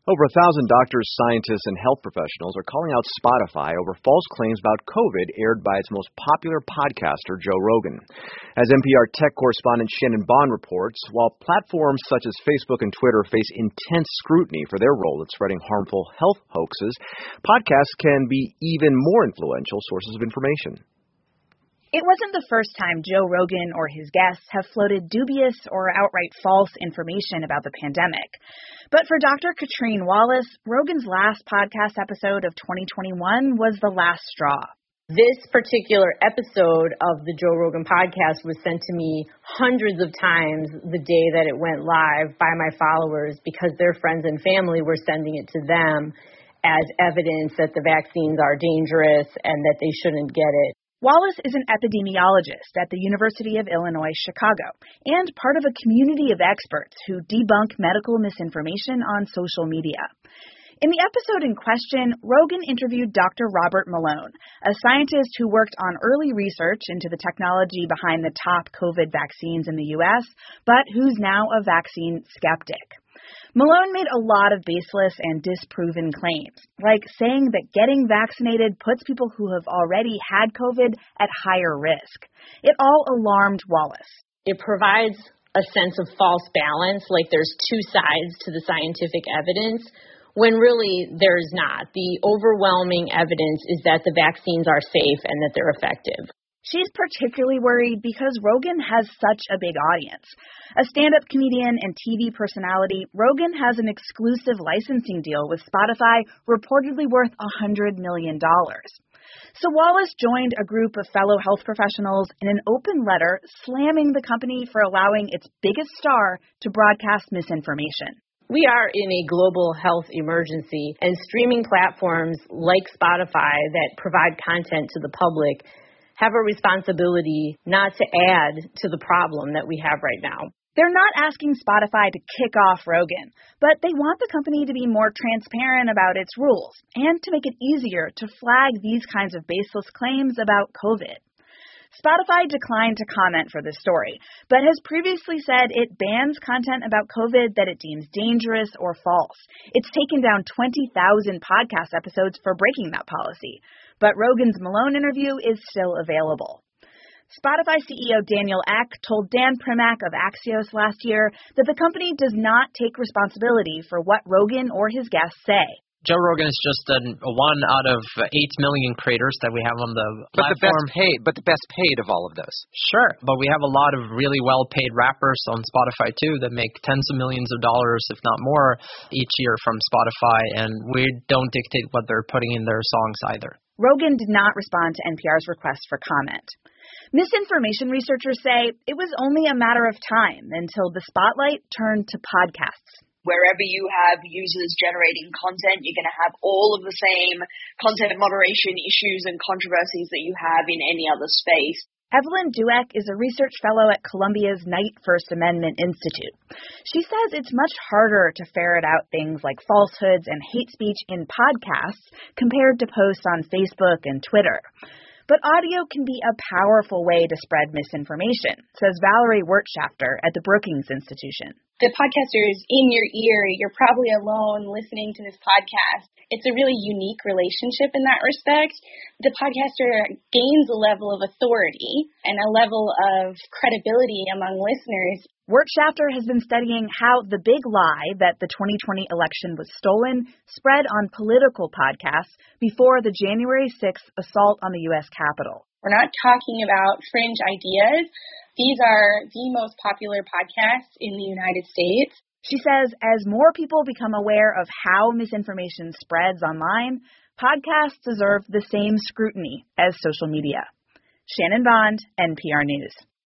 Over 1,000 doctors, scientists, and health professionals are calling out Spotify over false claims about COVID aired by its most popular podcaster, Joe Rogan. As NPR tech correspondent Shannon Bond reports, while platforms such as Facebook and Twitter face intense scrutiny for their role in spreading harmful health hoaxes, podcasts can be even more influential sources of information. It wasn't the first time Joe Rogan or his guests have floated dubious or outright false information about the pandemic. But for Dr. Katrine Wallace, Rogan's last podcast episode of 2021 was the last straw. This particular episode of the Joe Rogan podcast was sent to me hundreds of times the day that it went live by my followers because their friends and family were sending it to them as evidence that the vaccines are dangerous and that they shouldn't get it. Wallace is an epidemiologist at the University of Illinois, Chicago, and part of a community of experts who debunk medical misinformation on social media. In the episode in question, Rogan interviewed Dr. Robert Malone, a scientist who worked on early research into the technology behind the top COVID vaccines in the U.S., but who's now a vaccine skeptic. Malone made a lot of baseless and disproven claims, like saying that getting vaccinated puts people who have already had COVID at higher risk. It all alarmed Wallace. It provides a sense of false balance, like there's two sides to the scientific evidence, when really there's not. The overwhelming evidence is that the vaccines are safe and that they're effective. She's particularly worried because Rogan has such a big audience. A stand-up comedian and TV personality, Rogan has an exclusive licensing deal with Spotify reportedly worth $100 million. So Wallace joined a group of fellow health professionals in an open letter slamming the company for allowing its biggest star to broadcast misinformation. We are in a global health emergency, and streaming platforms like Spotify that provide content to the public have a responsibility not to add to the problem that we have right now. They're not asking Spotify to kick off Rogan, but they want the company to be more transparent about its rules and to make it easier to flag these kinds of baseless claims about COVID. Spotify declined to comment for this story, but has previously said it bans content about COVID that it deems dangerous or false. It's taken down 20,000 podcast episodes for breaking that policy, but Rogan's Malone interview is still available. Spotify CEO Daniel Ek told Dan Primack of Axios last year that the company does not take responsibility for what Rogan or his guests say. Joe Rogan is just one out of 8 million creators that we have on the platform. But the best paid of all of those. Sure, but we have a lot of really well-paid rappers on Spotify, too, that make tens of millions of dollars, if not more, each year from Spotify, and we don't dictate what they're putting in their songs either. Rogan did not respond to NPR's request for comment. Misinformation researchers say it was only a matter of time until the spotlight turned to podcasts. Wherever you have users generating content, you're going to have all of the same content moderation issues and controversies that you have in any other space. Evelyn Douek is a research fellow at Columbia's Knight First Amendment Institute. She says it's much harder to ferret out things like falsehoods and hate speech in podcasts compared to posts on Facebook and Twitter. But audio can be a powerful way to spread misinformation, says Valerie Wirtschafter at the Brookings Institution. The podcaster is in your ear. You're probably alone listening to this podcast. It's a really unique relationship in that respect. The podcaster gains a level of authority and a level of credibility among listeners. Wirtschafter has been studying how the big lie that the 2020 election was stolen spread on political podcasts before the January 6th assault on the U.S. Capitol. We're not talking about fringe ideas. These are the most popular podcasts in the United States. She says as more people become aware of how misinformation spreads online, podcasts deserve the same scrutiny as social media. Shannon Bond, NPR News.